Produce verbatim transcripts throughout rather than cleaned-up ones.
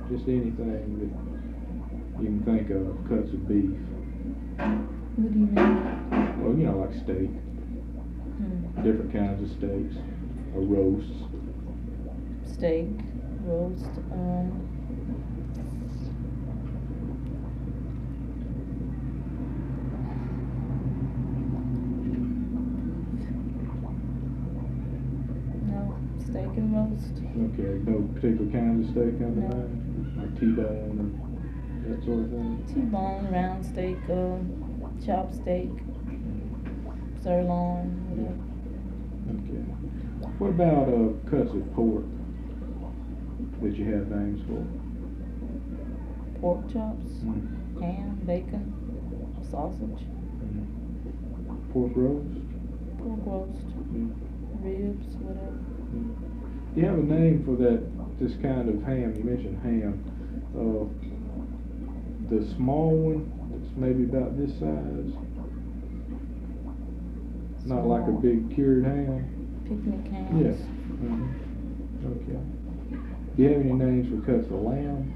Just anything that you can think of, cuts of beef. What do you mean? Well, you know, like steak. Hmm. Different kinds of steaks. Or roasts. Steak, roast, um, no, steak and roast. Okay, no particular kinds of steak on the No. mind? Like T-bone and that sort of thing? T-bone, round steak, uh, chop steak, sirloin, whatever. Okay. What about uh, cuts of pork that you have names for? Pork chops, Mm. ham, bacon, sausage, Mm. Pork roast? pork roast, Mm. ribs, whatever. Mm. Do you have a name for that, this kind of ham? You mentioned ham. Uh, the small one that's maybe about this size? Not like a Small. big cured ham? Picnic hams. Yes. Mhm. Okay. Do you have any names for cuts of lamb?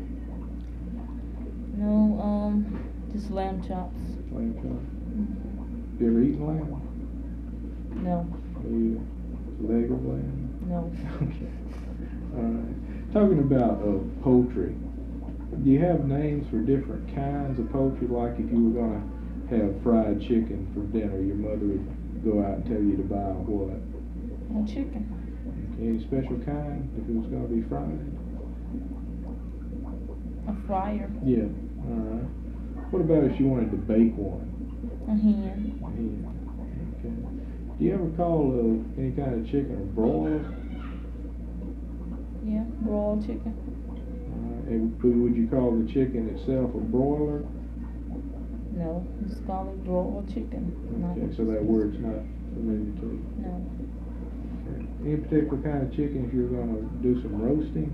No, um, just lamb chops. Lamb chop? Mhm. You ever eaten lamb? No, Maybe a leg of lamb? no. Okay. Alright. Talking about uh, poultry, do you have names for different kinds of poultry? Like if you were gonna have fried chicken for dinner, your mother would go out and tell you to buy what? No chicken. Okay, any special kind if it was gonna be fried? A fryer. Yeah. Alright. What about if you wanted to bake one? A hen. Yeah. Okay. Do you ever call uh, any kind of chicken a broiler? Yeah, broiled chicken. Uh, and would would you call the chicken itself a broiler? No, just call it broiled chicken. not- Okay, so that word's not familiar to you. No. Okay. Any particular kind of chicken if you're gonna do some roasting?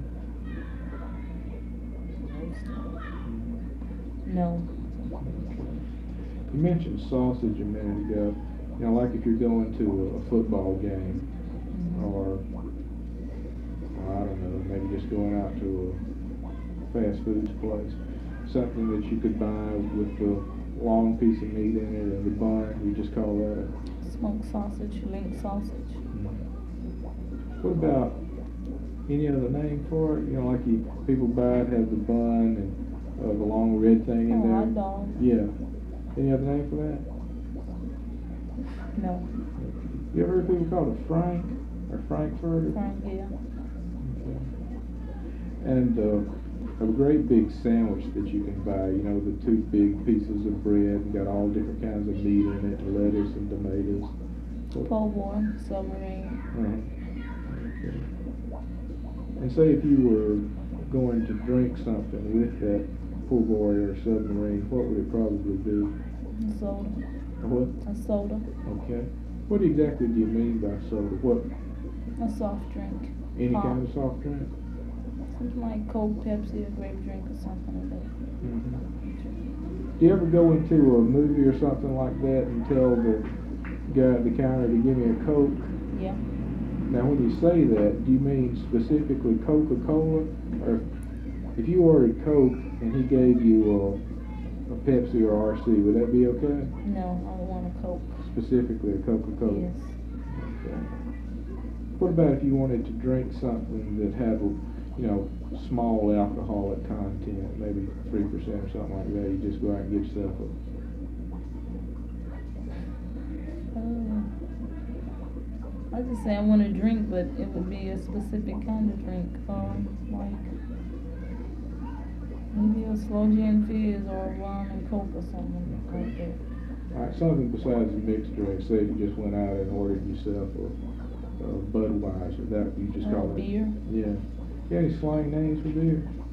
No. You mentioned sausage a minute ago. You know, like if you're going to a football game, Mhm. or, well, I don't know, maybe just going out to a fast foods place, something that you could buy with the long piece of meat in it and the bun, you just call that a... Smoked sausage, link sausage. What about any other name for it? You know, like you, people buy it, have the bun and uh, the long red thing in Oh, there. hot dog. Yeah. Any other name for that? No. You ever heard people call it a frank or frankfurter? Frank, yeah. Okay. And uh, a great big sandwich that you can buy, you know, the two big pieces of bread and got all different kinds of meat in it, lettuce and tomatoes. Po' boy, submarine. Uh-huh. Okay. And say if you were going to drink something with that po' boy or submarine, what would it probably be? A soda. A what? A soda. Okay. What exactly do you mean by soda? What? A soft drink. Any Pop. kind of soft drink? Something like Coke, Pepsi, a grape drink, or something like that. Mm-hmm. Do you ever go into a movie or something like that and tell the guy at the counter to give me a Coke? Yeah. Now, when you say that, do you mean specifically Coca-Cola? Or if you ordered Coke and he gave you a, a Pepsi or R C, would that be okay? No, I want a Coke. Specifically a Coca-Cola? Yes. Okay. What about if you wanted to drink something that had, you know, small alcoholic content, maybe three percent or something like that? You just go out and get yourself a... Uh, I just say I want to drink, but it would be a specific kind of drink. Um, like maybe a slow gin fizz or rum and Coke or something like that. All right, something besides the mixed drink. Say if you just went out and ordered yourself a, a Budweiser, that you just Uh, call it beer. Yeah. You got any slang names for beer?